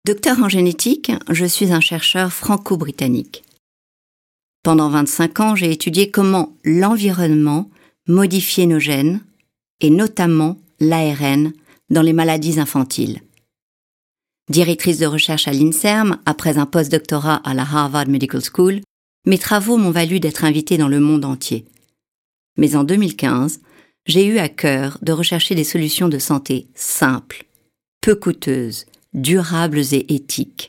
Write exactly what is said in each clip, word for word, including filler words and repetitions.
Docteur en génétique, je suis un chercheur franco-britannique. Pendant vingt-cinq ans, j'ai étudié comment l'environnement modifiait nos gènes, et notamment l'A R N, dans les maladies infantiles. Directrice de recherche à l'INSERM, après un post-doctorat à la Harvard Medical School, mes travaux m'ont valu d'être invitée dans le monde entier. Mais en deux mille quinze, j'ai eu à cœur de rechercher des solutions de santé simples, peu coûteuses, durables et éthiques.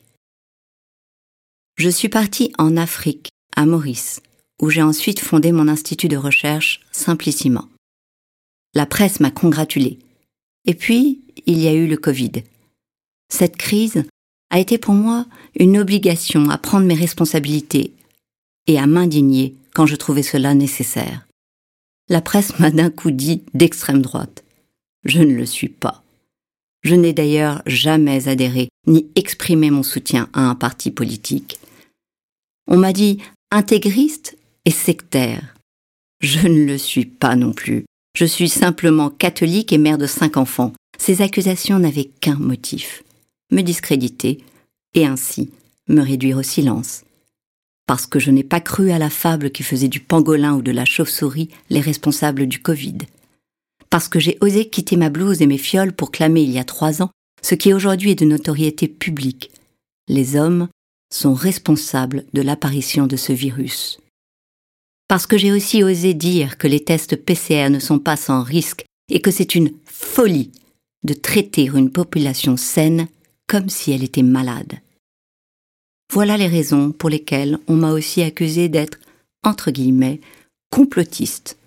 Je suis partie en Afrique, à Maurice, où j'ai ensuite fondé mon institut de recherche Simplissima. La presse m'a congratulée. Et puis, il y a eu le Covid. Cette crise a été pour moi une obligation à prendre mes responsabilités et à m'indigner quand je trouvais cela nécessaire. La presse m'a d'un coup dit d'extrême droite. Je ne le suis pas. Je n'ai d'ailleurs jamais adhéré ni exprimé mon soutien à un parti politique. On m'a dit intégriste et sectaire. Je ne le suis pas non plus. Je suis simplement catholique et mère de cinq enfants. Ces accusations n'avaient qu'un motif, me discréditer et ainsi me réduire au silence. Parce que je n'ai pas cru à la fable qui faisait du pangolin ou de la chauve-souris les responsables du Covid. Parce que j'ai osé quitter ma blouse et mes fioles pour clamer il y a trois ans ce qui aujourd'hui est de notoriété publique. Les hommes sont responsables de l'apparition de ce virus. Parce que j'ai aussi osé dire que les tests P C R ne sont pas sans risque et que c'est une folie de traiter une population saine comme si elle était malade. Voilà les raisons pour lesquelles on m'a aussi accusé d'être, entre guillemets, complotiste.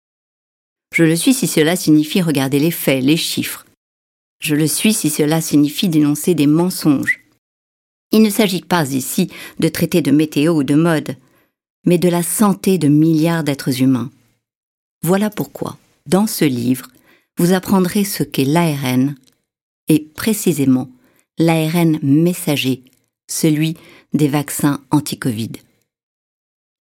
Je le suis si cela signifie regarder les faits, les chiffres. Je le suis si cela signifie dénoncer des mensonges. Il ne s'agit pas ici de traiter de météo ou de mode, mais de la santé de milliards d'êtres humains. Voilà pourquoi, dans ce livre, vous apprendrez ce qu'est l'A R N, et précisément l'A R N messager, celui des vaccins anti-Covid. Êtes-vous prêts ?